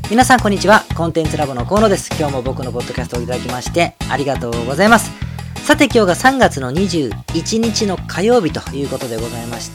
皆さんこんにちは。コンテンツラボの河野です。今日も僕のポッドキャストをいただきましてありがとうございます。さて今日が3月の21日の火曜日ということでございまして、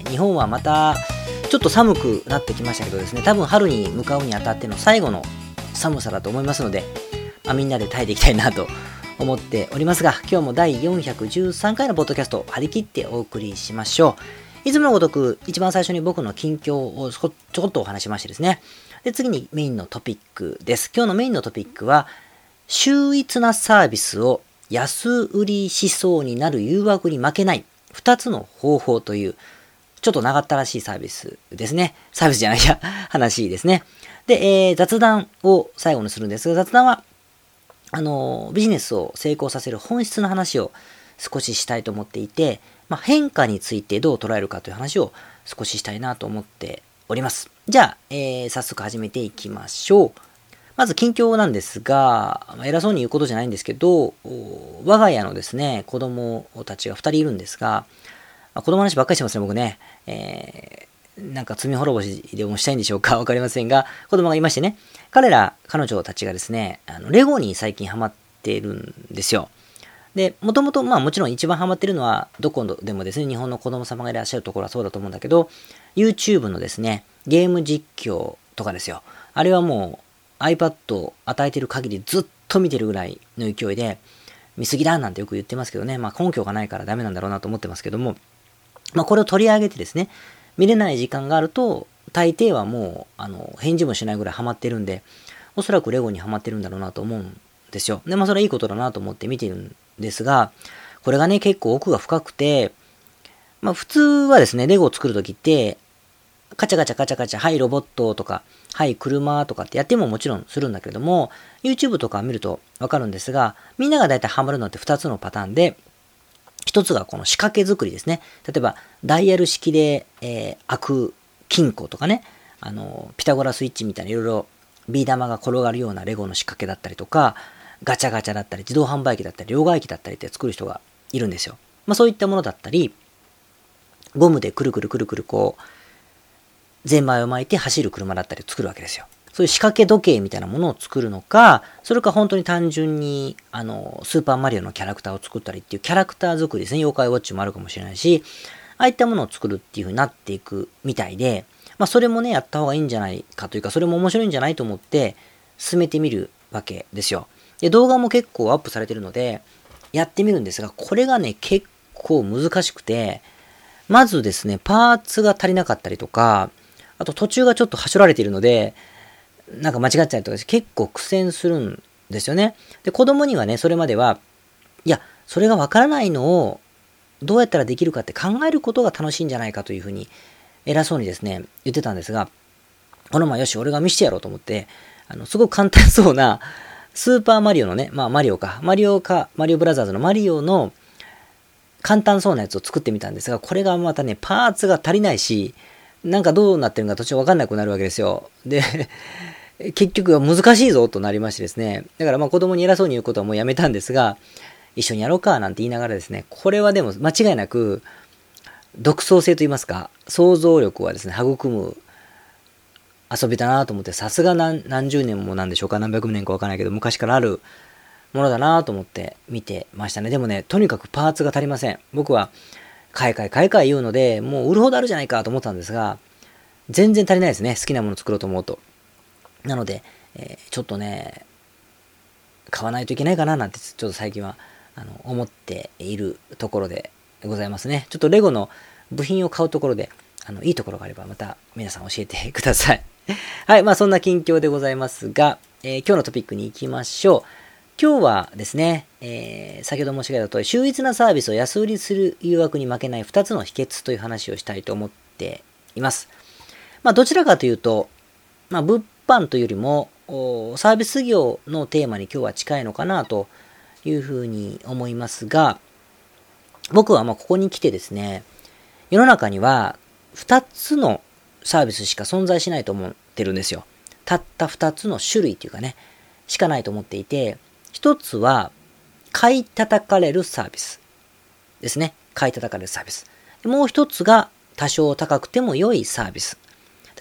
日本はまたちょっと寒くなってきましたけどですね、多分春に向かうにあたっての最後の寒さだと思いますので、みんなで耐えていきたいなと思っておりますが、今日も第413回のポッドキャストを張り切ってお送りしましょう。いつものごとく一番最初に僕の近況をちょこっとお話しましてですね、で次にメインのトピックです。今日のメインのトピックは、秀逸なサービスを安売りしそうになる誘惑に負けない2つの方法というちょっと長ったらしいサービスですね。サービスじゃないや話ですね。で、雑談を最後にするんですが、雑談はビジネスを成功させる本質の話を少ししたいと思っていて、変化についてどう捉えるかという話を少ししたいなと思っております。じゃあ、早速始めていきましょう。まず近況なんですが、偉そうに言うことじゃないんですけど、我が家のですね、子供たちが2人いるんですが、子供の話ばっかりしてますね、僕ね。なんか罪滅ぼしでもしたいんでしょうかわかりませんが、子供がいましてね、彼女たちがですね、レゴに最近ハマっているんですよ。で、もともと、もちろん一番ハマっているのは、どこでもですね、日本の子供様がいらっしゃるところはそうだと思うんだけど、YouTube のですね、ゲーム実況とかですよ。あれはもう iPad を与えている限りずっと見てるぐらいの勢いで、見すぎだなんてよく言ってますけどね、根拠がないからダメなんだろうなと思ってますけども、これを取り上げてですね、見れない時間があると、大抵はもう、返事もしないぐらいハマってるんで、おそらくレゴにハマってるんだろうなと思うんですよ。で、それはいいことだなと思って見てるんですが、これがね、結構奥が深くて、普通はですね、レゴを作るときって、カチャカチャカチャカチャ、はいロボットとか、はい車とかってやってももちろんするんだけれども、YouTube とか見るとわかるんですが、みんながだいたいハマるのって2つのパターンで、一つがこの仕掛け作りですね。例えば、ダイヤル式で、開く金庫とかね、ピタゴラスイッチみたいないろいろビー玉が転がるようなレゴの仕掛けだったりとか、ガチャガチャだったり、自動販売機だったり、両替機だったりって作る人がいるんですよ。そういったものだったり、ゴムでくるくるくるくるこう、ゼンマイを巻いて走る車だったりを作るわけですよ。そういう仕掛け時計みたいなものを作るのか、それか本当に単純に、スーパーマリオのキャラクターを作ったりっていうキャラクター作りですね。妖怪ウォッチもあるかもしれないし、ああいったものを作るっていう風になっていくみたいで、それもね、やった方がいいんじゃないかというか、それも面白いんじゃないと思って、進めてみるわけですよ。で、動画も結構アップされてるので、やってみるんですが、これがね、結構難しくて、まずですね、パーツが足りなかったりとか、あと途中がちょっとはしょられているので、なんか間違っちゃったりとかして結構苦戦するんですよね。で、子供にはね、それまでは、いや、それがわからないのをどうやったらできるかって考えることが楽しいんじゃないかというふうに偉そうにですね、言ってたんですが、この前よし、俺が見せてやろうと思って、すごく簡単そうな、スーパーマリオのね、マリオブラザーズのマリオの簡単そうなやつを作ってみたんですが、これがまたね、パーツが足りないし、なんかどうなってるのか途中わかんなくなるわけですよ。で、結局は難しいぞとなりましてですね。だから子供に偉そうに言うことはもうやめたんですが、一緒にやろうかなんて言いながらですね、これはでも間違いなく、独創性と言いますか、想像力はですね、育む遊びだなと思って、さすが何十年もなんでしょうか、何百年かわからないけど、昔からあるものだなと思って見てましたね。でもね、とにかくパーツが足りません。僕は、買い替え言うので、もう売るほどあるじゃないかと思ったんですが、全然足りないですね。好きなものを作ろうと思うと。なので、ちょっとね、買わないといけないかななんて、ちょっと最近は、思っているところでございますね。ちょっとレゴの部品を買うところで、いいところがあれば、また皆さん教えてください。はい、そんな近況でございますが、今日のトピックに行きましょう。今日はですね、先ほど申し上げた通り、秀逸なサービスを安売りする誘惑に負けない2つの秘訣という話をしたいと思っています。どちらかというと、物販というよりも、サービス業のテーマに今日は近いのかなというふうに思いますが、僕はここに来てですね、世の中には2つのサービスしか存在しないと思ってるんですよ。たった2つの種類というかね、しかないと思っていて、一つは買い叩かれるサービスですね。買い叩かれるサービス。もう一つが多少高くても良いサービス。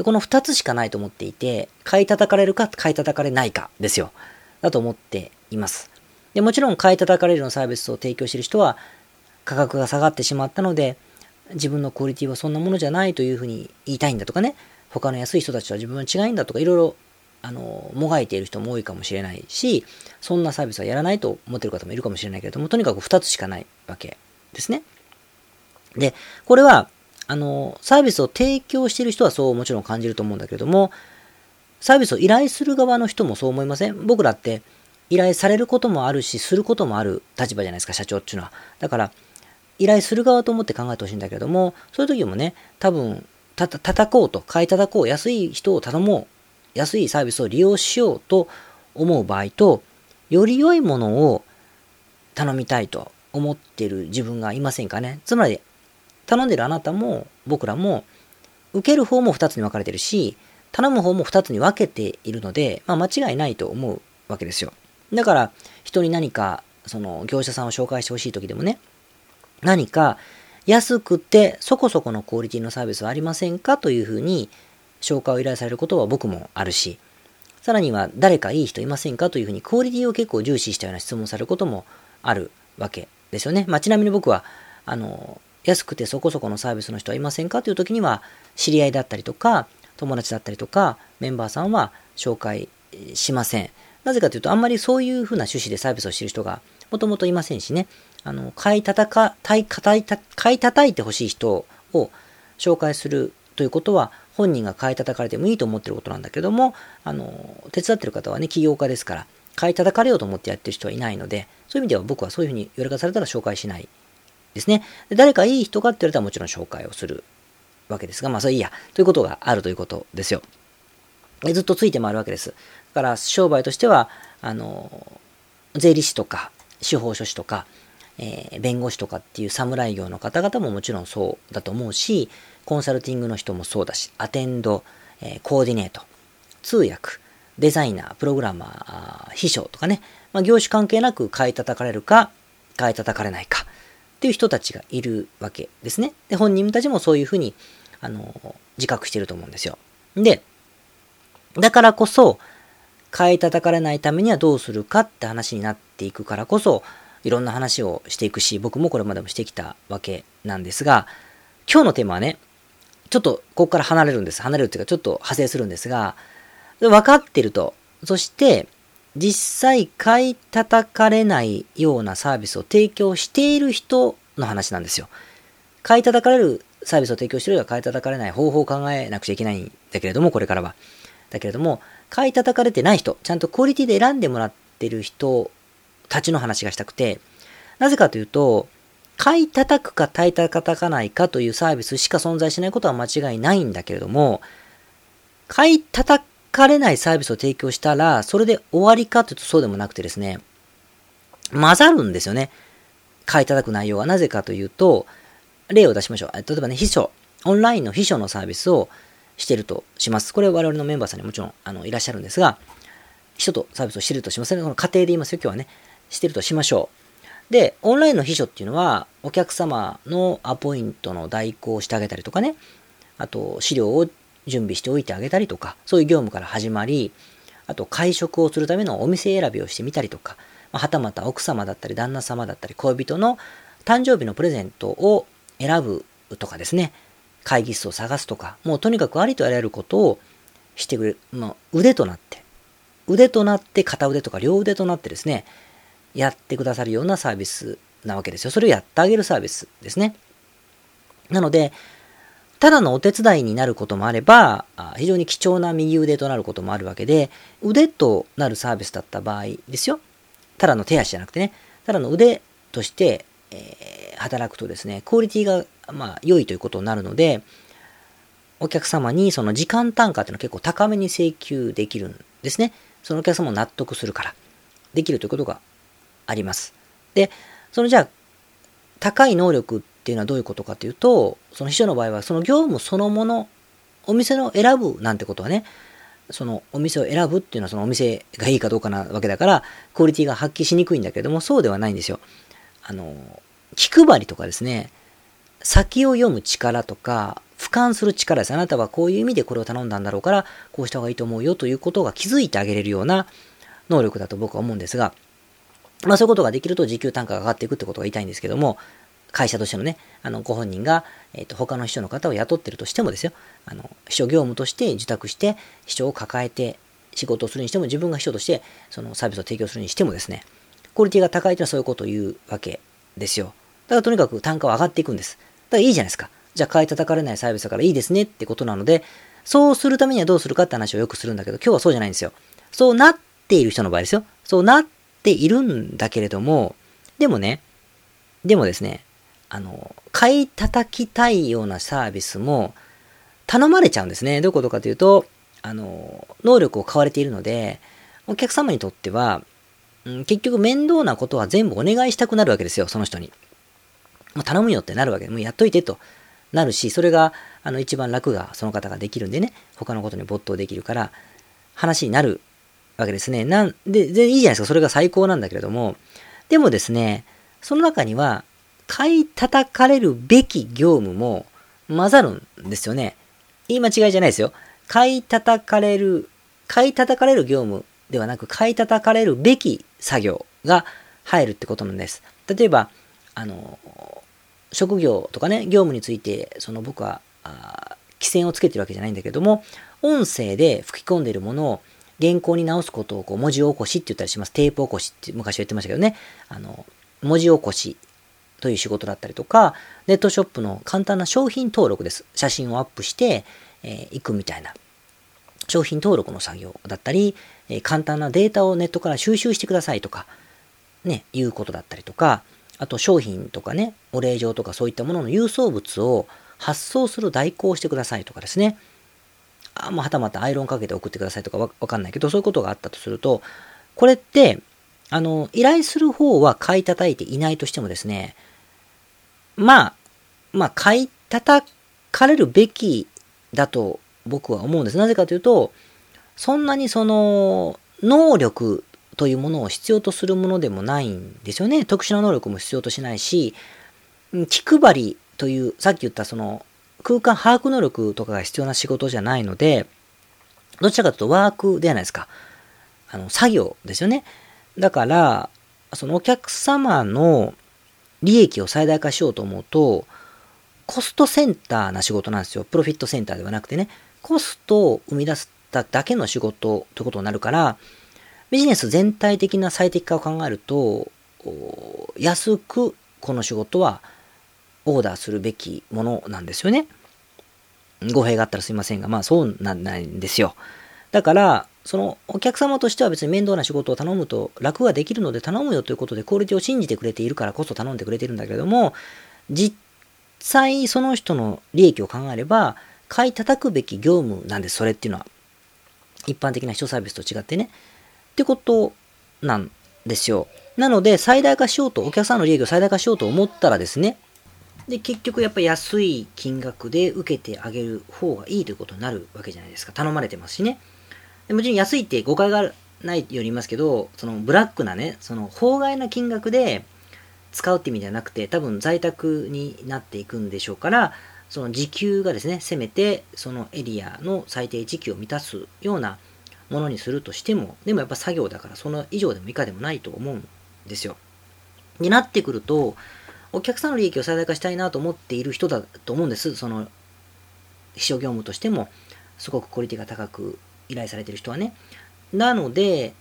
で、この2つしかないと思っていて、買い叩かれるか買い叩かれないかですよ。だと思っています。で、もちろん買い叩かれるのサービスを提供している人は、価格が下がってしまったので、自分のクオリティはそんなものじゃないというふうに言いたいんだとかね、他の安い人たちとは自分は違いんだとか、いろいろもがいている人も多いかもしれないし、そんなサービスはやらないと思っている方もいるかもしれないけれども、とにかく2つしかないわけですね。で、これは、サービスを提供している人はそうもちろん感じると思うんだけれども、サービスを依頼する側の人もそう思いません？僕らって依頼されることもあるし、することもある立場じゃないですか、社長っていうのは。だから、依頼する側と思って考えてほしいんだけれども、そういう時もね、多分、叩こうと、買い叩こう、安い人を頼もう、安いサービスを利用しようと思う場合と、より良いものを頼みたいと思っている自分がいませんかね。つまり、頼んでるあなたも僕らも、受ける方も2つに分かれてるし、頼む方も2つに分けているので、間違いないと思うわけですよ。だから、人に何か、業者さんを紹介してほしい時でもね、何か安くてそこそこのクオリティのサービスはありませんかというふうに紹介を依頼されることは僕もあるし、さらには誰かいい人いませんかというふうにクオリティを結構重視したような質問をされることもあるわけですよね。ちなみに僕は、安くてそこそこのサービスの人はいませんかという時には、知り合いだったりとか、友達だったりとか、メンバーさんは紹介しません。なぜかというと、あんまりそういうふうな趣旨でサービスをしている人がもともといませんしね。買い叩いてほしい人を紹介するということは、本人が買い叩かれてもいいと思っていることなんだけども、手伝っている方はね、起業家ですから、買い叩かれようと思ってやってる人はいないので、そういう意味では僕はそういうふうに言われ方されたら紹介しないですね。で、誰かいい人かって言われたらもちろん紹介をするわけですが、それいいや、ということがあるということですよ。ずっとついて回るわけです。だから商売としては、税理士とか、司法書士とか、弁護士とかっていう侍業の方々ももちろんそうだと思うし、コンサルティングの人もそうだし、アテンド、コーディネート、通訳、デザイナー、プログラマー、秘書とかね、業種関係なく買い叩かれるか、買い叩かれないかっていう人たちがいるわけですね。で、本人たちもそういうふうに、自覚していると思うんですよ。で、だからこそ、買い叩かれないためにはどうするかって話になっていくからこそ、いろんな話をしていくし、僕もこれまでもしてきたわけなんですが、今日のテーマはね、ちょっとここから離れるんです。離れるっていうかちょっと派生するんですが、分かってると、そして実際買い叩かれないようなサービスを提供している人の話なんですよ。買い叩かれるサービスを提供している人が買い叩かれない方法を考えなくちゃいけないんだけれども、これからは。だけれども、買い叩かれてない人、ちゃんとクオリティで選んでもらっている人たちの話がしたくて、なぜかというと、買い叩くか買い叩かないかというサービスしか存在しないことは間違いないんだけれども、買い叩かれないサービスを提供したら、それで終わりかというとそうでもなくてですね、混ざるんですよね。買い叩く内容は。なぜかというと、例を出しましょう。例えばね、秘書、オンラインの秘書のサービスをしているとします。これは我々のメンバーさんにもちろんいらっしゃるんですが、秘書とサービスをしているとしますね。この家庭で言いますよ、今日はね。しているとしましょう。で、オンラインの秘書っていうのは、お客様のアポイントの代行をしてあげたりとかね、あと資料を準備しておいてあげたりとか、そういう業務から始まり、あと会食をするためのお店選びをしてみたりとか、はたまた奥様だったり旦那様だったり恋人の誕生日のプレゼントを選ぶとかですね、会議室を探すとか、もうとにかくありとあらゆることをしてくれる、腕となって、片腕とか両腕となってですね、やってくださるようなサービスなわけですよ。それをやってあげるサービスですね。なので、ただのお手伝いになることもあれば、非常に貴重な右腕となることもあるわけで、腕となるサービスだった場合ですよ。ただの手足じゃなくてね、ただの腕として、働くとですね、クオリティが良いということになるので、お客様にその時間単価っていうのは結構高めに請求できるんですね。そのお客様も納得するから、できるということがあります。で、じゃあ、高い能力っていうのはどういうことかというと、その秘書の場合は、その業務そのもの、お店を選ぶなんてことはね、そのお店を選ぶっていうのはそのお店がいいかどうかなわけだから、クオリティが発揮しにくいんだけども、そうではないんですよ。気配りとかですね、先を読む力とか、 俯瞰する力です。あなたはこういう意味でこれを頼んだんだろうから、こうした方がいいと思うよということが気づいてあげれるような能力だと僕は思うんですが、そういうことができると時給単価が上がっていくってことが言いたいんですけども、会社としてのね、ご本人が、他の秘書の方を雇ってるとしてもですよ、秘書業務として受託して、秘書を抱えて仕事をするにしても、自分が秘書としてそのサービスを提供するにしてもですね、クオリティが高いというのはそういうことを言うわけですよ。だからとにかく単価は上がっていくんです。だからいいじゃないですか。じゃあ買い叩かれないサービスだからいいですねってことなので、そうするためにはどうするかって話をよくするんだけど、今日はそうじゃないんですよ。そうなっている人の場合ですよ。そうなっているんだけれども、でもですね、買い叩きたいようなサービスも頼まれちゃうんですね。どういうことかというと、能力を買われているので、お客様にとっては、結局面倒なことは全部お願いしたくなるわけですよ、その人に。もう頼むよってなるわけで、もうやっといてとなるし、それが一番楽がその方ができるんでね、他のことに没頭できるから話になるわけですね。で、いいじゃないですか、それが最高なんだけれども、でもですね、その中には買い叩かれるべき業務も混ざるんですよね。言い間違いじゃないですよ。買い叩かれる業務ではなく、買い叩かれるべき作業が入るってことなんです。例えば、職業とかね、業務について、僕は、規制をつけてるわけじゃないんだけども、音声で吹き込んでいるものを原稿に直すことを文字起こしって言ったりします。テープ起こしって昔は言ってましたけどね。文字起こしという仕事だったりとか、ネットショップの簡単な商品登録です。写真をアップして、いくみたいな。商品登録の作業だったり、簡単なデータをネットから収集してくださいとか、ね、いうことだったりとか、あと商品とかね、お礼状とかそういったものの郵送物を発送する代行をしてくださいとかですね。はたまたアイロンかけて送ってくださいとかわかんないけど、そういうことがあったとすると、これって、依頼する方は買い叩いていないとしてもですね、買い叩かれるべきだと僕は思うんです。なぜかというと、そんなに能力というものを必要とするものでもないんですよね。特殊な能力も必要としないし、気配りという、さっき言った空間把握能力とかが必要な仕事じゃないので、どちらかというとワークではないですか。作業ですよね。だから、お客様の利益を最大化しようと思うと、コストセンターな仕事なんですよ。プロフィットセンターではなくてね、コストを生み出すだけの仕事ということになるから、ビジネス全体的な最適化を考えると、安くこの仕事はオーダーするべきものなんですよね。語弊があったらすいませんが、そうなんないんですよ。だから、お客様としては別に面倒な仕事を頼むと楽ができるので頼むよということでクオリティを信じてくれているからこそ頼んでくれているんだけれども、実際その人の利益を考えれば、買い叩くべき業務なんです、それっていうのは。一般的な秘書サービスと違ってね。ってことなんですよ。なので、最大化しようと、お客さんの利益を最大化しようと思ったらですね、で、結局やっぱり安い金額で受けてあげる方がいいということになるわけじゃないですか。頼まれてますしね。でもちろん安いって誤解がないように言いますけど、ブラックなね、法外な金額で使うって意味ではなくて、多分在宅になっていくんでしょうから、時給がですね、せめてそのエリアの最低時給を満たすようなものにするとしても、でもやっぱ作業だからその以上でも以下でもないと思うんですよ。になってくると、お客さんの利益を最大化したいなと思っている人だと思うんです。秘書業務としても、すごくクオリティが高く依頼されている人はね。なので、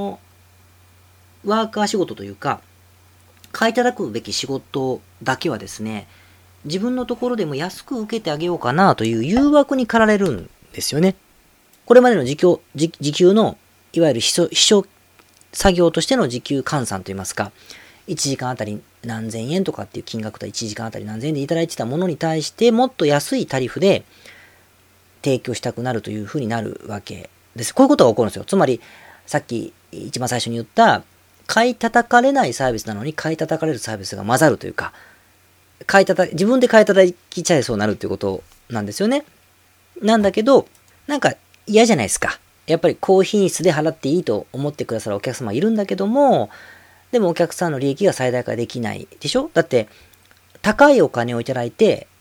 ワーカー仕事というか、買い叩くべき仕事だけはですね、自分のところでも安く受けてあげようかなという誘惑に駆られるんですよね。これまでの時給の、いわゆる秘書作業としての時給換算といいますか、1時間あたり何千円とかっていう金額と1時間あたり何千円でいただいてたものに対してもっと安いタリフで提供したくなるというふうになるわけです。こういうことが起こるんですよ。つまりさっき一番最初に言った買い叩かれないサービスなのに買い叩かれるサービスが混ざるというか、自分で買い叩きちゃいそうになるということなんですよね。なんだけど、なんか嫌じゃないですか。やっぱり高品質で払っていいと思ってくださるお客様いるんだけども、でもお客さんの利益が最大化できないでしょ。だって高いお金をいただいて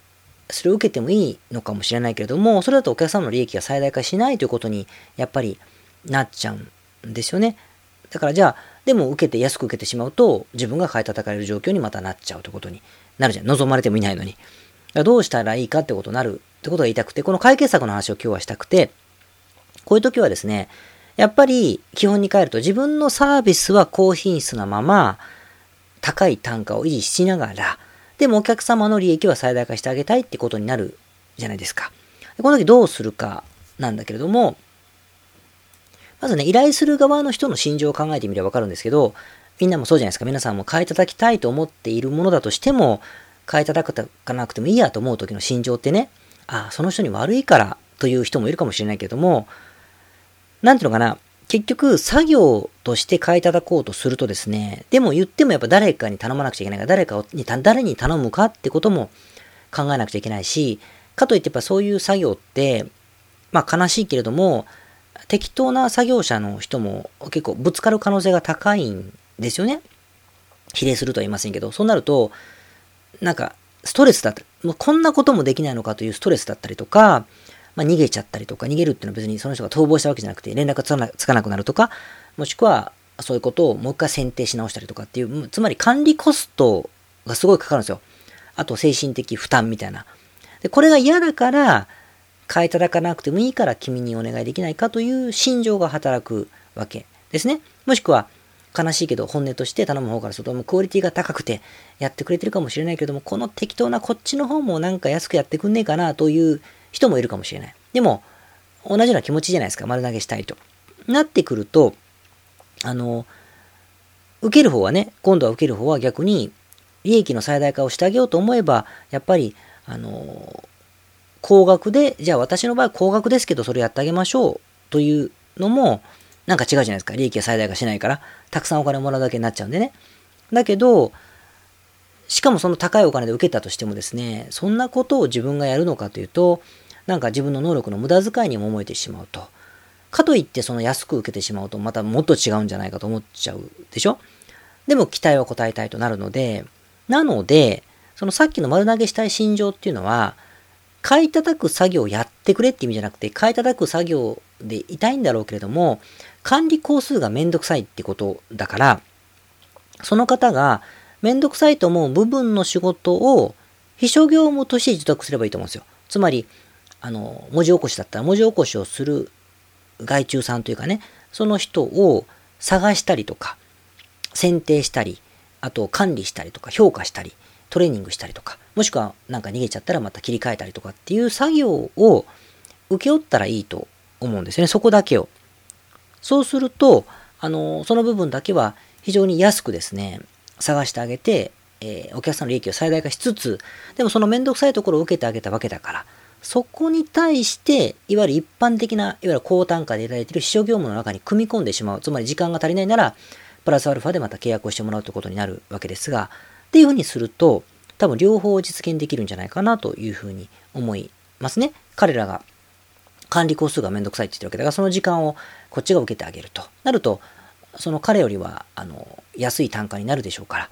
それを受けてもいいのかもしれないけれども、それだとお客様の利益が最大化しないということにやっぱりなっちゃうんですよね。だからじゃあ、でも安く受けてしまうと、自分が買い叩かれる状況にまたなっちゃうということになるじゃん。望まれてもいないのに。どうしたらいいかってことになるってことが言いたくて、この解決策の話を今日はしたくて、こういう時はですね、やっぱり基本に帰ると自分のサービスは高品質なまま、高い単価を維持しながら、でもお客様の利益は最大化してあげたいってことになるじゃないですか。この時どうするかなんだけれども、まずね、依頼する側の人の心情を考えてみればわかるんですけど、みんなもそうじゃないですか。皆さんも買い叩きたいと思っているものだとしても、買い叩かなくてもいいやと思う時の心情ってね、その人に悪いからという人もいるかもしれないけれども、なんていうのかな、結局作業として買い叩こうとするとですね、でも言ってもやっぱ誰かに頼まなくちゃいけないから、誰に頼むかってことも考えなくちゃいけないし、かといってやっぱそういう作業って、悲しいけれども、適当な作業者の人も結構ぶつかる可能性が高いんですよね。比例するとは言いませんけど、そうなると、ストレスだったり、もうこんなこともできないのかというストレスだったりとか、逃げちゃったりとか、逃げるっていうのは別にその人が逃亡したわけじゃなくて、連絡がつかなくなるとか、もしくはそういうことをもう一回選定し直したりとかっていう、つまり管理コストがすごいかかるんですよ。あと精神的負担みたいな。で、これが嫌だから、買い叩かなくてもいいから君にお願いできないかという心情が働くわけですね。もしくは、悲しいけど本音として頼む方からすると、クオリティが高くてやってくれてるかもしれないけれども、この適当なこっちの方も安くやってくんねえかなという人もいるかもしれない。でも、同じような気持ちじゃないですか。丸投げしたいと。なってくると、受ける方はね、今度は受ける方は逆に、利益の最大化をしてあげようと思えば、やっぱり、高額で、じゃあ私の場合高額ですけど、それやってあげましょうというのも、違うじゃないですか。利益が最大化しないから、たくさんお金もらうだけになっちゃうんでね。だけど、しかもその高いお金で受けたとしてもですね、そんなことを自分がやるのかというと、自分の能力の無駄遣いにも思えてしまうと。かといってその安く受けてしまうと、またもっと違うんじゃないかと思っちゃうでしょ。でも期待は応えたいとなるので、そのさっきの丸投げしたい心情っていうのは、買い叩く作業をやってくれって意味じゃなくて、買い叩く作業でいたいんだろうけれども、管理工数がめんどくさいってことだから、その方がめんどくさいと思う部分の仕事を秘書業務として受託すればいいと思うんですよ。つまり、文字起こしだったら文字起こしをする外注さんというかね、その人を探したりとか、選定したり、あと管理したりとか、評価したり、トレーニングしたりとか、もしくは逃げちゃったらまた切り替えたりとかっていう作業を請け負ったらいいと思うんですよね。そこだけを。そうすると、その部分だけは非常に安くですね、探してあげて、お客さんの利益を最大化しつつ、でもそのめんどくさいところを受けてあげたわけだから、そこに対して、いわゆる一般的な、いわゆる高単価でいただいている秘書業務の中に組み込んでしまう。つまり時間が足りないなら、プラスアルファでまた契約をしてもらうということになるわけですが、っていうふうにすると、多分両方実現できるんじゃないかなというふうに思いますね。彼らが管理工数がめんどくさいって言ってるわけだから、その時間をこっちが受けてあげるとなると、その彼よりは安い単価になるでしょうから、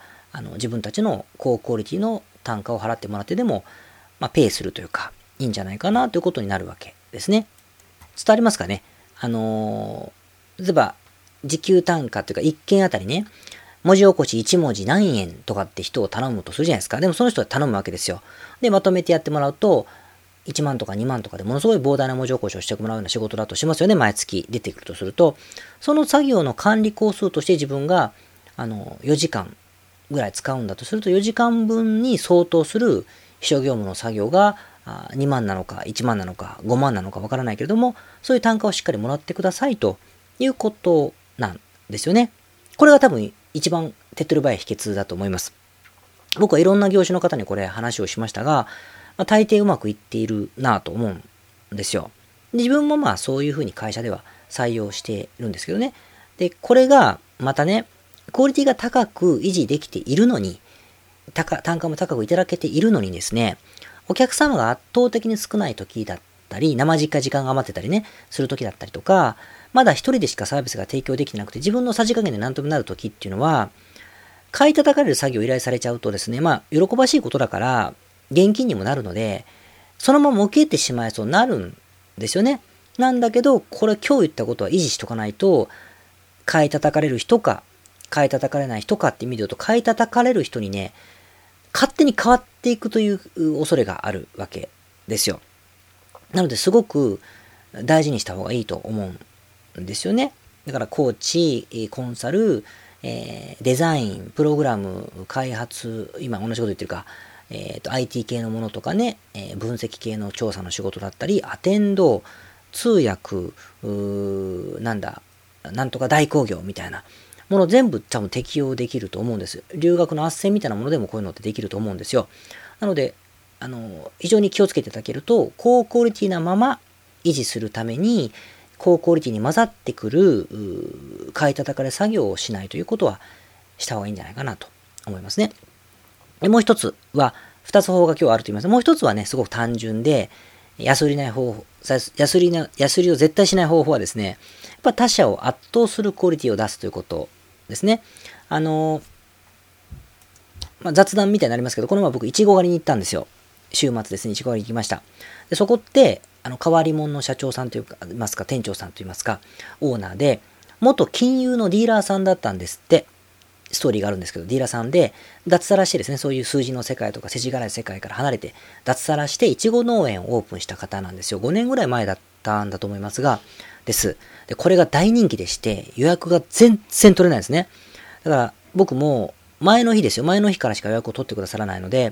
自分たちの高クオリティの単価を払ってもらってでも、ペイするというか、いいんじゃないかなということになるわけですね。伝わりますかね。例えば、時給単価というか、1件あたりね、文字起こし1文字何円とかって人を頼むとするじゃないですか。でもその人は頼むわけですよ。で、まとめてやってもらうと、1万とか2万とかでものすごい膨大な文字起こしをしてもらうような仕事だとしますよね。毎月出てくるとすると、その作業の管理工数として自分が4時間ぐらい使うんだとすると、4時間分に相当する秘書業務の作業が2万なのか1万なのか5万なのかわからないけれども、そういう単価をしっかりもらってくださいということなんですよね。これが多分一番手っ取り早い秘訣だと思います。僕はいろんな業種の方にこれ話をしましたが、大抵うまくいっているなぁと思うんですよ。自分もそういうふうに会社では採用してるんですけどね。で、これがまたね、クオリティが高く維持できているのに、単価も高くいただけているのにですね、お客様が圧倒的に少ない時だったり、生実家時間が余ってたりね、する時だったりとか、まだ一人でしかサービスが提供できてなくて、自分のさじ加減で何ともなる時っていうのは、買い叩かれる作業を依頼されちゃうとですね、喜ばしいことだから、現金にもなるので、 そのまま受けてしまいそうになるんですよね。なんだけど、これ今日言ったことは維持しとかないと、買い叩かれる人か、買い叩かれない人かって意味で言うと、買い叩かれる人にね、勝手に変わっていくという恐れがあるわけですよ。なのですごく大事にした方がいいと思うんですよね。だからコーチ、コンサル、デザイン、プログラム、開発、今同じこと言ってるか、IT 系のものとかね、分析系の調査の仕事だったり、アテンド、通訳、なんとか代行業みたいなもの全部多分適用できると思うんです。留学の斡旋みたいなものでもこういうのってできると思うんですよ。なので、非常に気をつけていただけると、高クオリティなまま維持するために、高クオリティに混ざってくる、買い叩かれ作業をしないということはした方がいいんじゃないかなと思いますね。でもう一つは、二つ方法が今日あると言います。もう一つはね、すごく単純で、ヤスリを絶対しない方法はですね、やっぱ他者を圧倒するクオリティを出すということですね。雑談みたいになりますけど、この前僕、いちご狩りに行ったんですよ。週末ですね、いちご狩りに行きました。で、そこって、変わり者の社長さんといいますか、店長さんといいますか、オーナーで、元金融のディーラーさんだったんですって、ストーリーがあるんですけど、ディーラーさんで、脱サラしてですね、そういう数字の世界とか世知辛い世界から離れて、脱サラしていちご農園をオープンした方なんですよ。5年ぐらい前だったんだと思いますが、です。で、これが大人気でして、予約が全然取れないんですね。だから、僕も、前の日からしか予約を取ってくださらないので、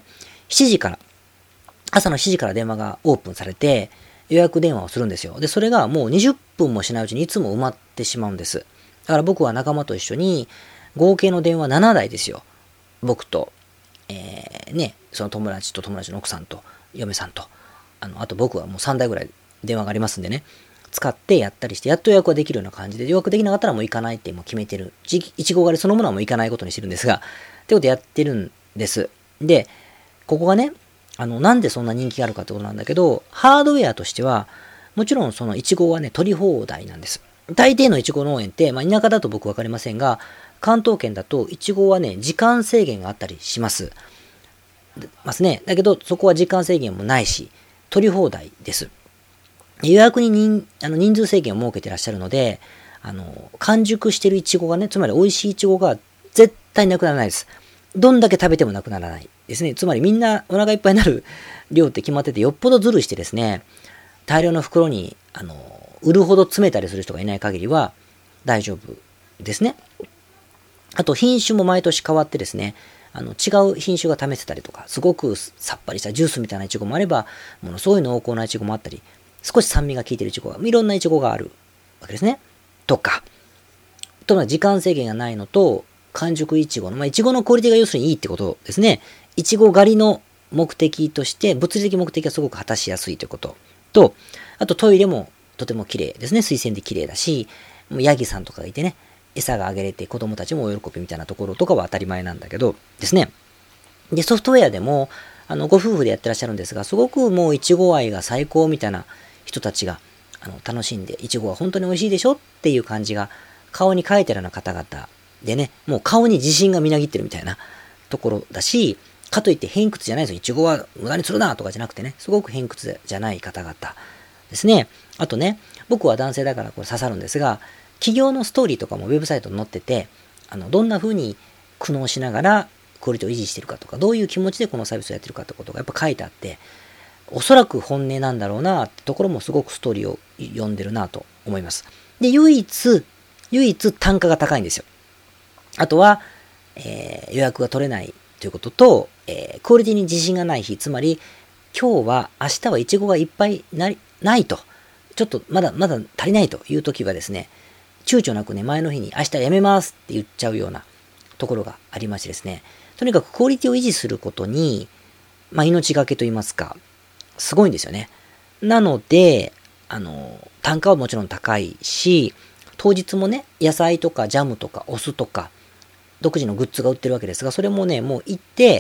朝の7時から電話がオープンされて、予約電話をするんですよ。で、それがもう20分もしないうちにいつも埋まってしまうんです。だから僕は仲間と一緒に、合計の電話7台ですよ。僕と、その友達と友達の奥さんと、嫁さんと、あと僕はもう3台ぐらい電話がありますんでね、使ってやったりして、やっと予約ができるような感じで、予約できなかったらもう行かないってもう決めてる。いちご狩りそのものはもう行かないことにしてるんですが、ってことでやってるんです。で、ここがね、なんでそんな人気があるかってことなんだけど、ハードウェアとしては、もちろんそのイチゴはね、取り放題なんです。大抵のイチゴ農園って、田舎だと僕わかりませんが、関東圏だとイチゴはね、時間制限があったりします。ね。だけど、そこは時間制限もないし、取り放題です。予約に人数制限を設けてらっしゃるので、完熟してるイチゴがね、つまり美味しいイチゴが絶対なくならないです。どんだけ食べてもなくならないですね。つまりみんなお腹いっぱいになる量って決まってて、よっぽどズルしてですね、大量の袋に、売るほど詰めたりする人がいない限りは大丈夫ですね。あと品種も毎年変わってですね、違う品種が試せたりとか、すごくさっぱりしたジュースみたいなイチゴもあれば、ものすごい濃厚なイチゴもあったり、少し酸味が効いてるイチゴが、いろんなイチゴがあるわけですね。とか、時間制限がないのと、完熟イチゴの、イチゴのクオリティが要するにいいってことですね。イチゴ狩りの目的として、物理的目的がすごく果たしやすいということと、あとトイレもとても綺麗ですね。水洗で綺麗だし、ヤギさんとかがいてね、餌があげれて子供たちもお喜びみたいなところとかは当たり前なんだけどですね。で、ソフトウェアでも、ご夫婦でやってらっしゃるんですが、すごくもうイチゴ愛が最高みたいな人たちが、楽しんで、イチゴは本当に美味しいでしょっていう感じが、顔に書いてあるような方々でね、もう顔に自信がみなぎってるみたいなところだし、かといって偏屈じゃないですよ。イチゴは無駄にするなとかじゃなくてね、すごく偏屈じゃない方々ですね。あとね、僕は男性だからこれ刺さるんですが、企業のストーリーとかもウェブサイトに載ってて、どんな風に苦悩しながらクオリティを維持してるかとか、どういう気持ちでこのサービスをやってるかってことがやっぱ書いてあって、おそらく本音なんだろうなってところもすごくストーリーを読んでるなと思います。で、唯一単価が高いんですよ。あとは、予約が取れないということと、クオリティに自信がない日、つまり今日は明日はイチゴがいっぱいないと、ちょっとまだ足りないという時はですね、躊躇なくね、前の日に明日やめますって言っちゃうようなところがありましてですね、とにかくクオリティを維持することに、命がけと言いますか、すごいんですよね。なので、単価はもちろん高いし、当日もね、野菜とかジャムとかお酢とか、独自のグッズが売ってるわけですが、それもね、もう行って、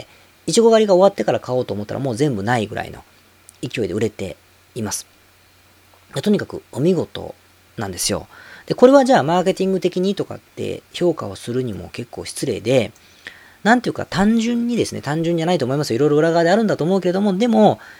いちご狩りが終わってから買おうと思ったらもう全部ないぐらいの勢いで売れています。とにかくお見事なんですよ。で、これはじゃあマーケティング的にとかって評価をするにも結構失礼で、なんていうか単純にですね、単純じゃないと思いますよ。いろいろ裏側であるんだと思うけれども、でも、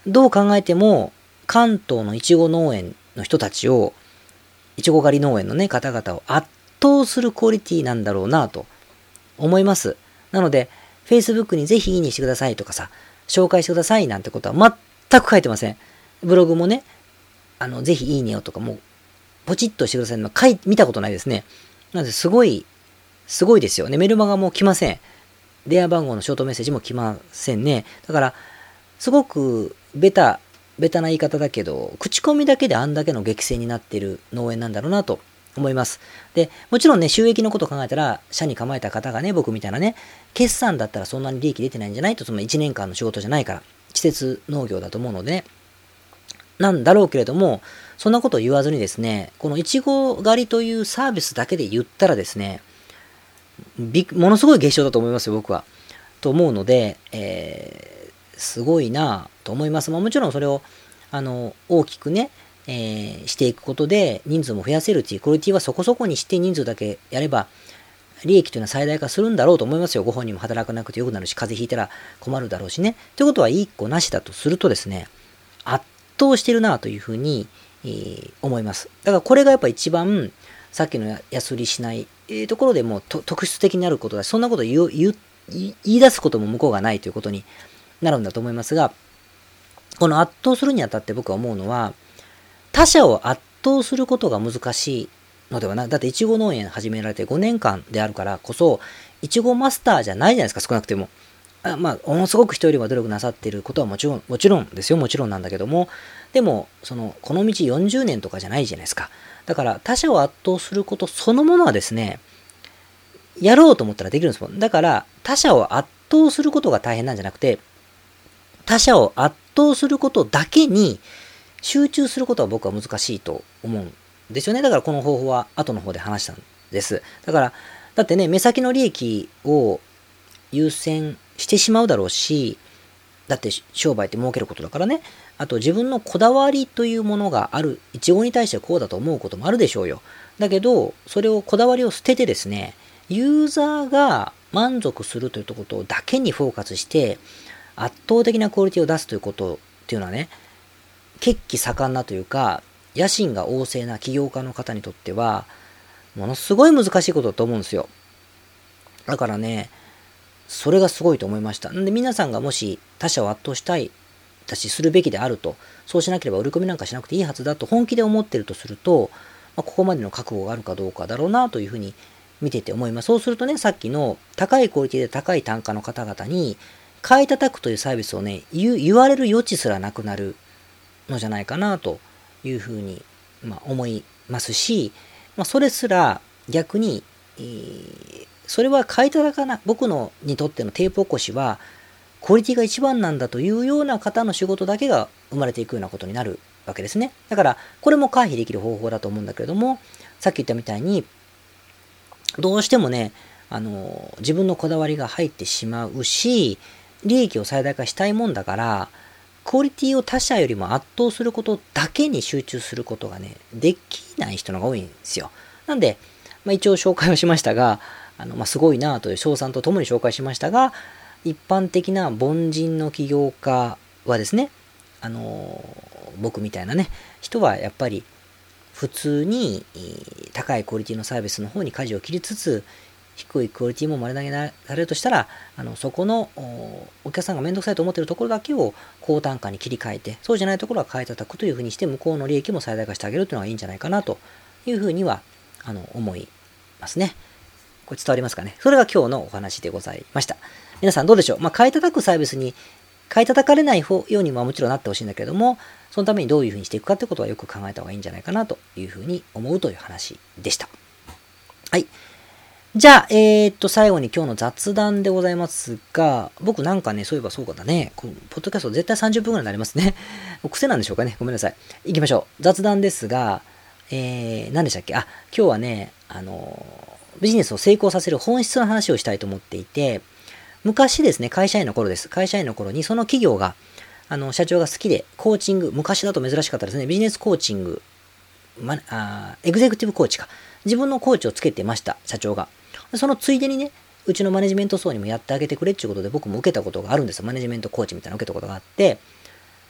どう考えても関東のいちご農園の人たちを、いちご狩り農園のね、方々を圧倒するクオリティなんだろうなと思います。なので、Facebook にぜひいいねしてくださいとかさ、紹介してくださいなんてことは全く書いてません。ブログもね、ぜひいいねをとかもう、ポチッとしてくださいの見たことないですね。なので、すごいですよね。メルマガも来ません。電話番号のショートメッセージも来ませんね。だから、すごくベタな言い方だけど、口コミだけであんだけの激戦になっている農園なんだろうなと思います。で、もちろんね、収益のことを考えたら、社に構えた方がね、僕みたいなね、決算だったらそんなに利益出てないんじゃないと、その1年間の仕事じゃないから、季節農業だと思うのでね、なんだろうけれども、そんなことを言わずにですね、このいちご狩りというサービスだけで言ったらですね、ものすごい月賞だと思いますよ、僕は。と思うので、すごいなと思います。もちろんそれを大きくね、していくことで人数も増やせるっていうクオリティはそこそこにして人数だけやれば利益というのは最大化するんだろうと思いますよ。ご本人も働かなくてよくなるし、風邪ひいたら困るだろうしね。ということは1個なしだとするとですね、圧倒してるなというふうに、思います。だからこれがやっぱ一番さっきの安売りしない、ところでも特質的になることだし、そんなこと言い出すことも向こうがないということになるんだと思いますが、この圧倒するにあたって僕は思うのは、他者を圧倒することが難しいのではな。だっていちご農園始められて5年間であるからこそ、いちごマスターじゃないじゃないですか、少なくても。ものすごく人よりは努力なさっていることはもちろんですよ、もちろんなんだけども、でも、この道40年とかじゃないじゃないですか。だから他者を圧倒することそのものはですね、やろうと思ったらできるんですもん。だから他者を圧倒することが大変なんじゃなくて、他者を圧倒することだけに集中することは僕は難しいと思うんですよね。だからこの方法は後の方で話したんです。だってね、目先の利益を優先してしまうだろうし、だって商売って儲けることだからね。あと自分のこだわりというものがある。イチゴに対してこうだと思うこともあるでしょうよ。だけど、それをこだわりを捨ててですね、ユーザーが満足するということだけにフォーカスして、圧倒的なクオリティを出すということっていうのはね、血気盛んなというか、野心が旺盛な起業家の方にとっては、ものすごい難しいことだと思うんですよ。だからね、それがすごいと思いました。なんで皆さんがもし他者を圧倒したい、だしするべきであると、そうしなければ売り込みなんかしなくていいはずだと本気で思っているとすると、ここまでの覚悟があるかどうかだろうなというふうに見てて思います。そうするとね、さっきの高いクオリティで高い単価の方々に買い叩くというサービスをね、言われる余地すらなくなるのじゃないかなというふうに、思いますし、それすら逆に、それは買い叩かな、僕にとってのテープ起こしは、クオリティが一番なんだというような方の仕事だけが生まれていくようなことになるわけですね。だから、これも回避できる方法だと思うんだけれども、さっき言ったみたいに、どうしてもね、自分のこだわりが入ってしまうし、利益を最大化したいもんだから、クオリティを他社よりも圧倒することだけに集中することがね、できない人の方が多いんですよ。なんで、一応紹介をしましたが、すごいなという賞賛とともに紹介しましたが、一般的な凡人の起業家はですね、僕みたいなね、人はやっぱり普通に高いクオリティのサービスの方に舵を切りつつ、低いクオリティも丸投げされるとしたら、そこのお客さんがめんどくさいと思っているところだけを高単価に切り替えて、そうじゃないところは買い叩くというふうにして、向こうの利益も最大化してあげるというのがいいんじゃないかなというふうには思いますね。これ伝わりますかね。それが今日のお話でございました。皆さんどうでしょう。買い叩くサービスに買い叩かれないようにももちろんなってほしいんだけれども、そのためにどういうふうにしていくかってことはよく考えた方がいいんじゃないかなというふうに思うという話でした。はい。じゃあ、最後に今日の雑談でございますが、僕なんかね、そういえばそうだね、このポッドキャスト絶対30分くらいになりますね。癖なんでしょうかね。ごめんなさい。行きましょう。雑談ですが、何でしたっけ。今日はね、ビジネスを成功させる本質の話をしたいと思っていて、昔ですね、会社員の頃です。会社員の頃にその企業が、社長が好きで、コーチング、昔だと珍しかったですね、ビジネスコーチング、エグゼクティブコーチか。自分のコーチをつけてました、社長が。そのついでにね、うちのマネジメント層にもやってあげてくれっていうことで僕も受けたことがあるんですよ。マネジメントコーチみたいなの受けたことがあって、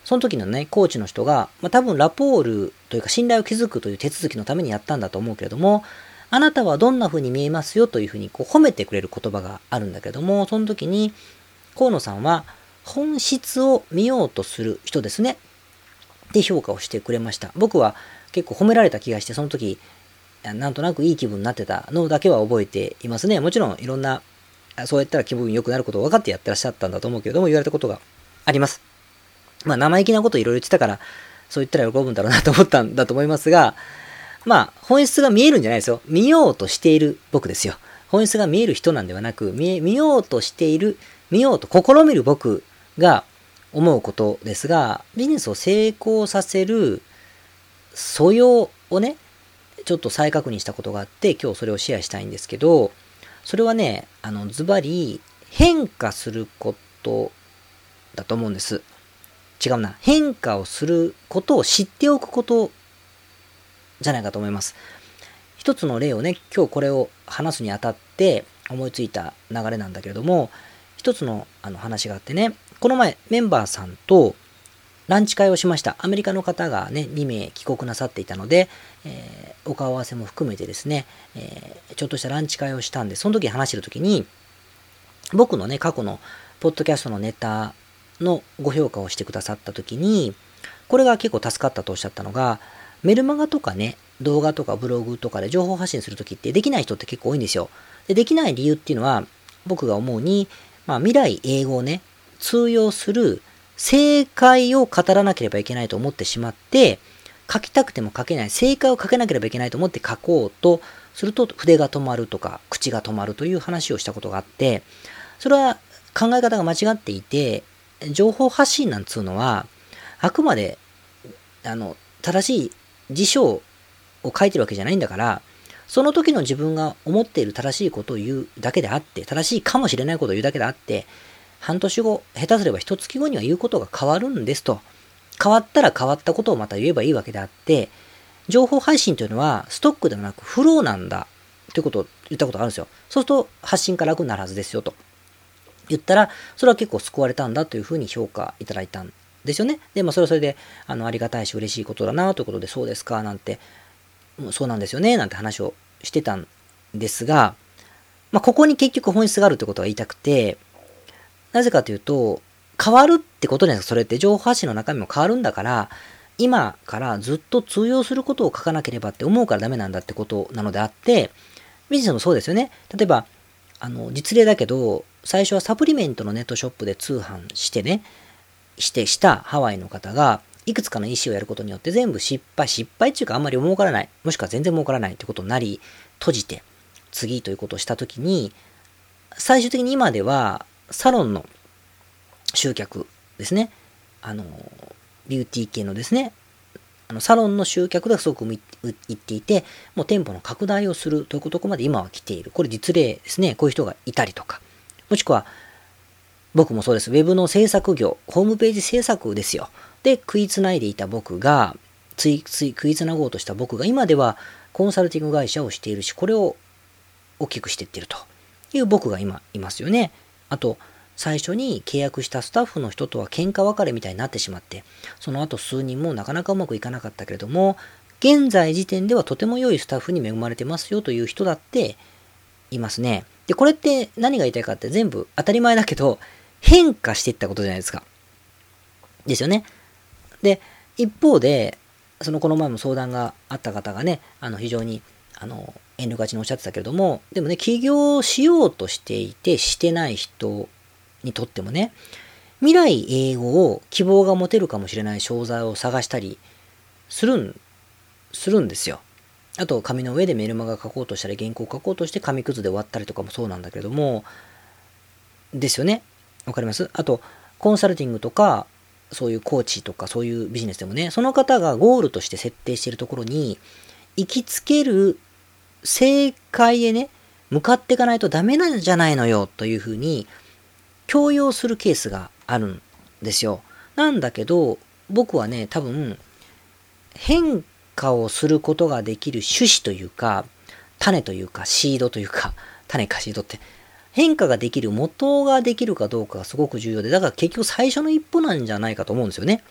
その時のね、コーチの人が、多分ラポールというか信頼を築くという手続きのためにやったんだと思うけれども、あなたはどんな風に見えますよという風にこう褒めてくれる言葉があるんだけども、その時に河野さんは本質を見ようとする人ですね。で評価をしてくれました。僕は結構褒められた気がして、その時、なんとなくいい気分になってたのだけは覚えていますね。もちろんいろんな、そうやったら気分良くなることを分かってやってらっしゃったんだと思うけれども、言われたことがあります。生意気なこといろいろ言ってたから、そう言ったら喜ぶんだろうなと思ったんだと思いますが、本質が見えるんじゃないですよ。見ようとしている僕ですよ。本質が見える人なんではなく、見ようとしている、見ようと試みる僕が思うことですが、ビジネスを成功させる素養をね、ちょっと再確認したことがあって、今日それをシェアしたいんですけど、それはね、ズバリ変化することだと思うんです。違うな。変化をすることを知っておくことじゃないかと思います。一つの例をね、今日これを話すにあたって思いついた流れなんだけれども、一つの話があってね、この前メンバーさんとランチ会をしました。アメリカの方がね、2名帰国なさっていたので、お顔合わせも含めてですね、ちょっとしたランチ会をしたんで、その時話してる時に、僕のね、過去のポッドキャストのネタのご評価をしてくださった時に、これが結構助かったとおっしゃったのが、メルマガとかね、動画とかブログとかで情報発信するときってできない人って結構多いんですよ。できない理由っていうのは、僕が思うに、未来英語をね、通用する正解を語らなければいけないと思ってしまって、書きたくても書けない、正解を書けなければいけないと思って書こうとすると筆が止まるとか口が止まるという話をしたことがあって、それは考え方が間違っていて、情報発信なんつうのは、あくまで、正しい辞書を書いてるわけじゃないんだから、その時の自分が思っている正しいことを言うだけであって、正しいかもしれないことを言うだけであって、半年後、下手すれば一月後には言うことが変わるんですと。変わったら変わったことをまた言えばいいわけであって、情報配信というのはストックではなくフローなんだということを言ったことがあるんですよ。そうすると発信が楽になるはずですよと言ったら、それは結構救われたんだというふうに評価いただいたんですよね。で、それはそれでありがたいし嬉しいことだなということで、そうですかなんて、そうなんですよねなんて話をしてたんですが、ここに結局本質があるということが言いたくて、なぜかというと、変わるってことじゃないですか。それって情報発信の中身も変わるんだから、今からずっと通用することを書かなければって思うからダメなんだってことなのであって、ビジネスもそうですよね。例えば、実例だけど、最初はサプリメントのネットショップで通販してね、したハワイの方が、いくつかの EC をやることによって全部失敗っていうかあんまり儲からない、もしくは全然儲からないってことになり、閉じて、次ということをしたときに、最終的に今では、サロンの集客ですね。ビューティー系のですね。サロンの集客がすごくいっていて、もう店舗の拡大をするというところまで今は来ている。これ実例ですね。こういう人がいたりとか。もしくは、僕もそうです。ウェブの制作業、ホームページ制作ですよ。で、食いつないでいた僕が、食いつなごうとした僕が、今ではコンサルティング会社をしているし、これを大きくしていっているという僕が今いますよね。あと、最初に契約したスタッフの人とは喧嘩別れみたいになってしまって、その後数人もなかなかうまくいかなかったけれども、現在時点ではとても良いスタッフに恵まれてますよという人だっていますね。で、これって何が言いたいかって全部当たり前だけど、変化していったことじゃないですか。ですよね。で、一方で、この前も相談があった方がね、非常に、遠慮がちにおっしゃってたけれども、でもね、起業しようとしていて、してない人にとってもね、未来英語を希望が持てるかもしれない商材を探したりするんですよ。あと、紙の上でメルマガ書こうとしたり、原稿書こうとして紙くずで終わったりとかもそうなんだけれども、ですよね。わかります？あと、コンサルティングとか、そういうコーチとか、そういうビジネスでもね、その方がゴールとして設定しているところに、行きつける正解へね、向かっていかないとダメなんじゃないのよ、というふうに、強要するケースがあるんですよ。なんだけど、僕はね、多分、変化をすることができる種子というか、種というか、シードというか、種かシードって、変化ができる元ができるかどうかがすごく重要で、だから結局最初の一歩なんじゃないかと思うんですよね。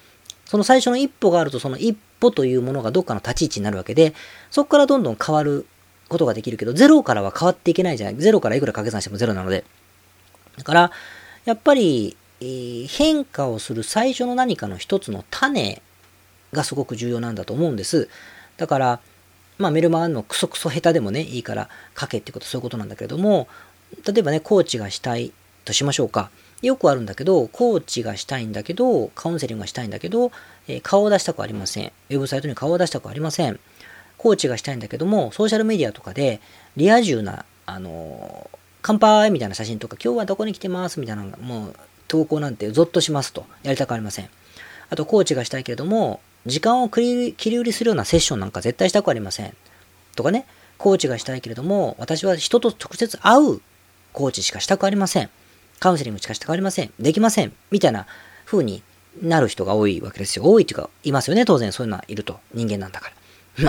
その最初の一歩があると、その一歩というものがどっかの立ち位置になるわけで、そこからどんどん変わることができるけど、ゼロからは変わっていけないじゃない。ゼロからいくら掛け算してもゼロなので。だから、やっぱり、変化をする最初の何かの一つの種がすごく重要なんだと思うんです。だから、メルマガのクソクソ下手でもね、いいから書けってこと、そういうことなんだけれども、例えばね、コーチがしたいとしましょうか。よくあるんだけど、コーチがしたいんだけど、カウンセリングがしたいんだけど、顔を出したくありません。ウェブサイトに顔を出したくありません。コーチがしたいんだけども、ソーシャルメディアとかで、リア充な、乾杯みたいな写真とか、今日はどこに来てますみたいなのが、もう、投稿なんてゾッとしますと。やりたくありません。あと、コーチがしたいけれども、時間を切り売りするようなセッションなんか絶対したくありません。とかね、コーチがしたいけれども、私は人と直接会うコーチしかしたくありません。カウンセリングしかしたくありません。できません。みたいな風になる人が多いわけですよ。多いっていうか、いますよね。当然そういうのはいると。人間なんだから。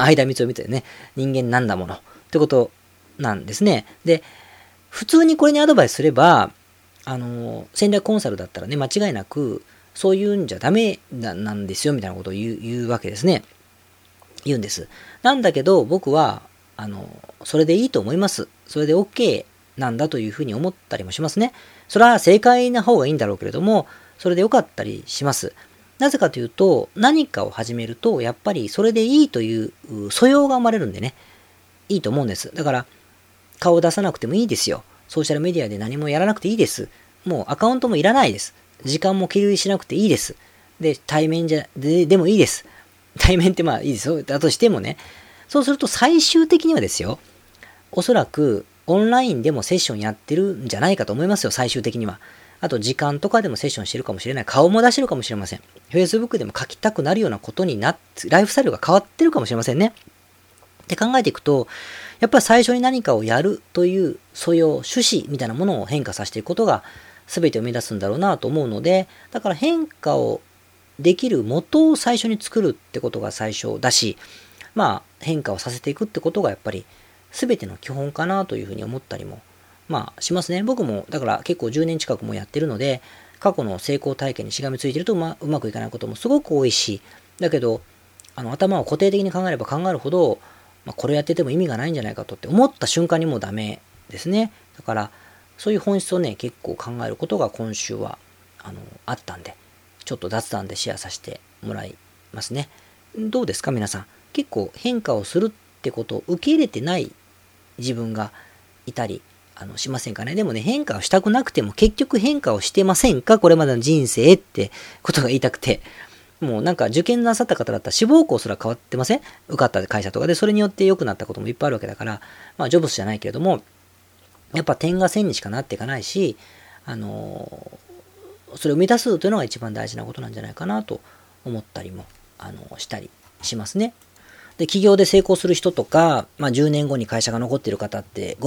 間光を見てね、人間なんだもの。ってことなんですね。で、普通にこれにアドバイスすれば、戦略コンサルだったらね、間違いなく、そういうんじゃダメなんですよ、みたいなことを言うわけですね。言うんです。なんだけど、僕は、それでいいと思います。それで OK なんだというふうに思ったりもしますね。それは正解な方がいいんだろうけれども、それで良かったりします。なぜかというと、何かを始めると、やっぱりそれでいいという素養が生まれるんでね、いいと思うんです。だから、顔を出さなくてもいいですよ。ソーシャルメディアで何もやらなくていいです。もうアカウントもいらないです。時間も切り売りしなくていいです。で、対面でもいいです。対面っていいですよ。だとしてもね。そうすると最終的にはですよ。おそらくオンラインでもセッションやってるんじゃないかと思いますよ。最終的には。あと時間とかでもセッションしてるかもしれない。顔も出してるかもしれません。Facebook でも書きたくなるようなことにライフスタイルが変わってるかもしれませんね。って考えていくと、やっぱり最初に何かをやるという素養、趣旨みたいなものを変化させていくことが全てを生み出すんだろうなと思うので、だから変化をできる元を最初に作るってことが最初だし、変化をさせていくってことがやっぱり全ての基本かなというふうに思ったりもしますね。僕もだから結構10年近くもやってるので、過去の成功体験にしがみついてるとうまくいかないこともすごく多いし、だけど頭を固定的に考えれば考えるほど、これやってても意味がないんじゃないかとって思った瞬間にもうダメですね。だからそういう本質をね結構考えることが今週はあったんで、ちょっと雑談でシェアさせてもらいますね。どうですか皆さん。結構変化をするってことを受け入れてない自分がいたりしませんかね。でもね、変化をしたくなくても結局変化をしてませんか、これまでの人生ってことが言いたくて。もうなんか受験なさった方だったら志望校すら変わってません？受かった会社とかで、それによって良くなったこともいっぱいあるわけだから、ジョブスじゃないけれども、やっぱ点が線にしかなっていかないし、それを生み出すというのが一番大事なことなんじゃないかなと思ったりもしたりしますね。で、起業で成功する人とか、10年後に会社が残っている方って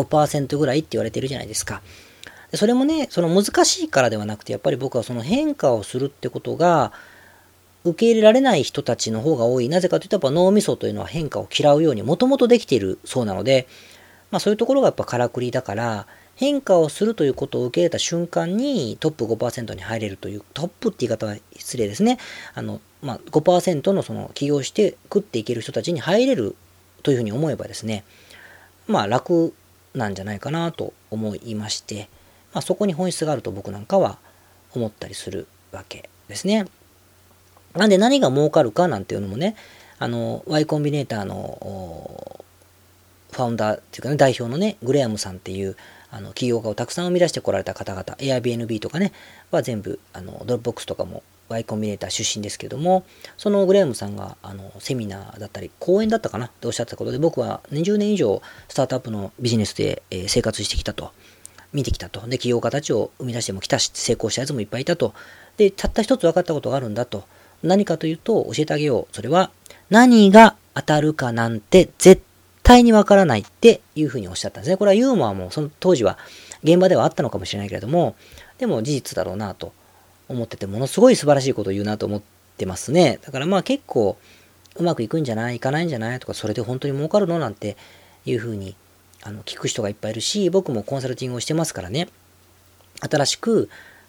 5% ぐらいって言われてるじゃないですか。でそれもね、その難しいからではなくて、やっぱり僕はその変化をするってことが受け入れられない人たちの方が多い。なぜかというと、やっぱ脳みそというのは変化を嫌うようにもともとできているそうなので、そういうところがやっぱからくりだから、変化をするということを受け入れた瞬間にトップ 5% に入れるという、トップって言い方は失礼ですね。5% のその起業して食っていける人たちに入れるというふうに思えばですね、楽なんじゃないかなと思いまして、そこに本質があると僕なんかは思ったりするわけですね。なんで何が儲かるかなんていうのもね、Y コンビネーターのファウンダーっていうかね、代表のね、グレアムさんっていう起業家をたくさん生み出してこられた方々、Airbnb とかね、は全部、ドロップボックスとかも Y コンビネーター出身ですけども、そのグレアムさんがセミナーだったり、講演だったかなっておっしゃったことで、僕は20年以上スタートアップのビジネスで生活してきたと。見てきたと。で、起業家たちを生み出してもきたし、成功したやつもいっぱいいたと。で、たった一つ分かったことがあるんだと。何かというと、教えてあげよう。それは、何が当たるかなんて絶対にわからないっていうふうにおっしゃったんですね。これはユーモアもその当時は現場ではあったのかもしれないけれども、でも事実だろうなと思ってて、ものすごい素晴らしいことを言うなと思ってますね。だから結構うまくいくんじゃない、いかないんじゃないとか、それで本当に儲かるのなんていうふうに聞く人がいっぱいいるし、僕もコンサルティングをしてますからね。新しく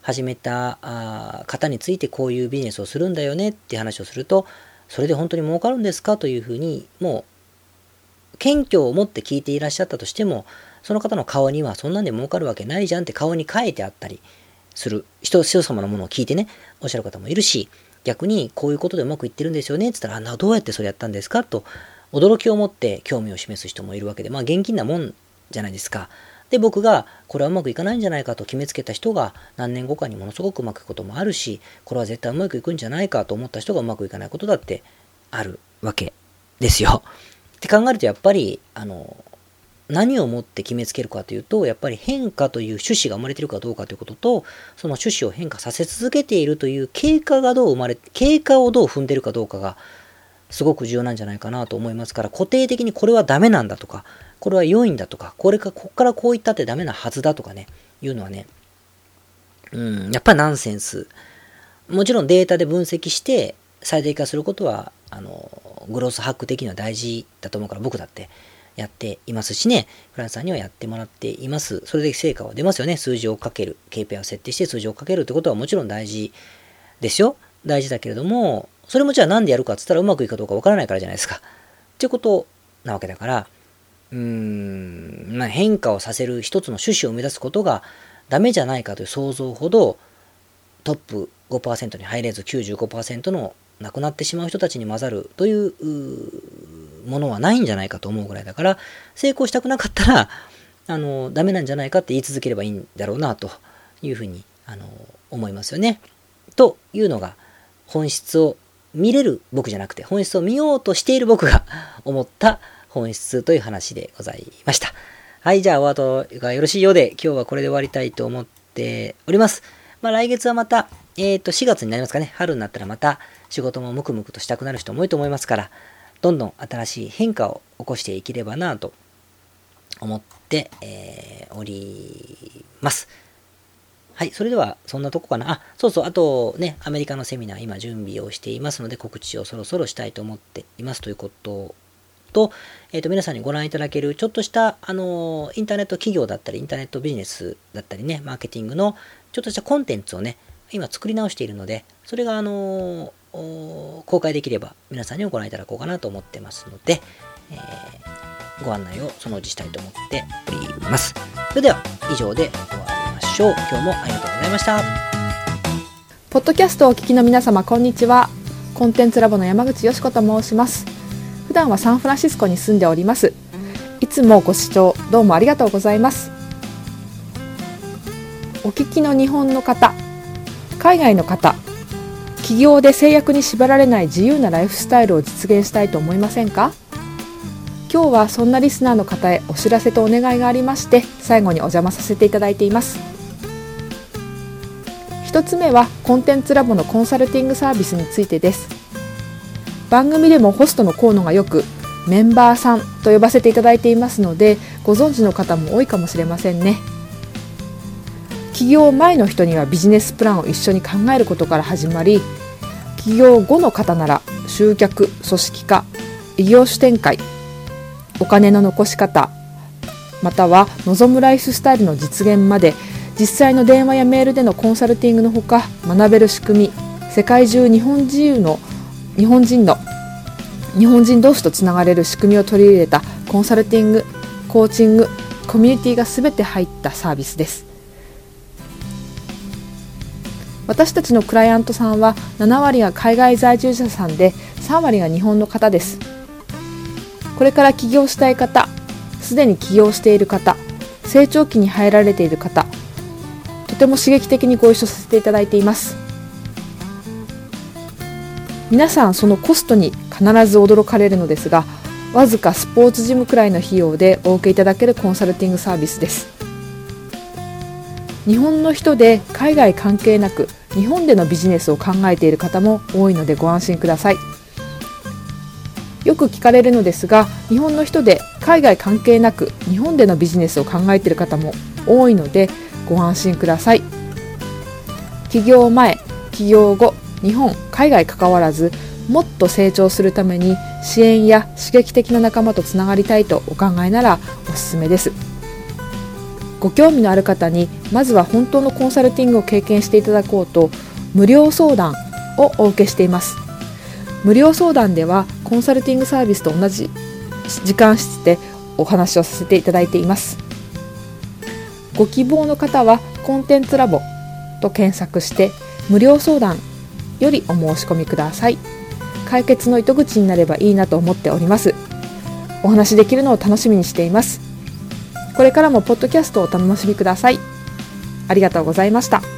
始めた方についてこういうビジネスをするんだよねって話をすると、それで本当に儲かるんですかというふうに、もう謙虚を持って聞いていらっしゃったとしても、その方の顔にはそんなんで儲かるわけないじゃんって顔に書いてあったりする人様のものを聞いてね、おっしゃる方もいるし、逆にこういうことでうまくいってるんですよねって言ったら、どうやってそれやったんですかと驚きを持って興味を示す人もいるわけで、現金なもんじゃないですか。で、僕がこれはうまくいかないんじゃないかと決めつけた人が何年後かにものすごくうまくいくこともあるし、これは絶対うまくいくんじゃないかと思った人がうまくいかないことだってあるわけですよ。って考えるとやっぱり何をもって決めつけるかというと、やっぱり変化という趣旨が生まれているかどうかということと、その趣旨を変化させ続けているという経過をどう踏んでいるかどうかがすごく重要なんじゃないかなと思いますから、固定的にこれはダメなんだとか、これは良いんだとか、こっからこう言ったってダメなはずだとかね、いうのはね、やっぱりナンセンス。もちろんデータで分析して最適化することは、グロスハック的には大事だと思うから、僕だってやっていますしね、フランスさんにはやってもらっています。それで成果は出ますよね。数字をかける。KPI を設定して数字をかけるってことはもちろん大事ですよ。大事だけれども、それもじゃあなんでやるかって言ったらうまくいくかどうかわからないからじゃないですか。っていうことなわけだから、変化をさせる一つの趣旨を生み出すことがダメじゃないかという想像ほどトップ 5% に入れず 95% のなくなってしまう人たちに混ざるというものはないんじゃないかと思うぐらいだから、成功したくなかったらダメなんじゃないかって言い続ければいいんだろうなというふうに思いますよね。というのが本質を見れる僕じゃなくて、本質を見ようとしている僕が思った本質という話でございました。はい、じゃあお後がよろしいようで、今日はこれで終わりたいと思っております。来月はまた、4月になりますかね。春になったらまた仕事もムクムクとしたくなる人も多いと思いますから、どんどん新しい変化を起こしていければなと思って、おります。はい、それではそんなとこかな。あとね、アメリカのセミナー今準備をしていますので、告知をそろそろしたいと思っていますということと、皆さんにご覧いただけるちょっとしたインターネット企業だったり、インターネットビジネスだったりね、マーケティングのちょっとしたコンテンツをね、今作り直しているので、それが公開できれば皆さんにもご覧いただこうかなと思ってますので、ご案内をそのうちしたいと思っております。それでは以上で終わりましょう。今日もありがとうございました。 ポッドキャストをお聞きの皆様、こんにちは。コンテンツラボの山口よしこと申します。普段はサンフランシスコに住んでおります。いつもご視聴どうもありがとうございます。お聞きの日本の方、海外の方、起業で制約に縛られない自由なライフスタイルを実現したいと思いませんか？今日はそんなリスナーの方へお知らせとお願いがありまして、最後にお邪魔させていただいています。一つ目はコンテンツラボのコンサルティングサービスについてです。番組でもホストの河野がよくメンバーさんと呼ばせていただいていますので、ご存知の方も多いかもしれませんね。起業前の人にはビジネスプランを一緒に考えることから始まり、起業後の方なら集客、組織化、異業種展開、お金の残し方、または望むライフスタイルの実現まで、実際の電話やメールでのコンサルティングのほか、学べる仕組み、世界中日本人同士とつながれる仕組みを取り入れたコンサルティング、コーチング、コミュニティがすべて入ったサービスです。私たちのクライアントさんは7割が海外在住者さんで、3割が日本の方です。これから起業したい方、すでに起業している方、成長期に入られている方、とても刺激的にご一緒させていただいています。皆さんそのコストに必ず驚かれるのですが、わずかスポーツジムくらいの費用でお受けいただけるコンサルティングサービスです。日本の人で海外関係なく日本でのビジネスを考えている方も多いのでご安心ください。よく聞かれるのですが、日本の人で海外関係なく日本でのビジネスを考えている方も多いのでご安心ください。起業前、起業後、日本、海外関わらずもっと成長するために支援や刺激的な仲間とつながりたいとお考えならおすすめです。 ご興味のある方にまずは本当のコンサルティングを経験していただこうと、無料相談をお受けしています。無料相談ではコンサルティングサービスと同じ時間室でお話をさせていただいています。ご希望の方はコンテンツラボと検索して無料相談よりお申し込みください。解決の糸口になればいいなと思っております。お話できるのを楽しみにしています。これからもポッドキャストをお楽しみください。ありがとうございました。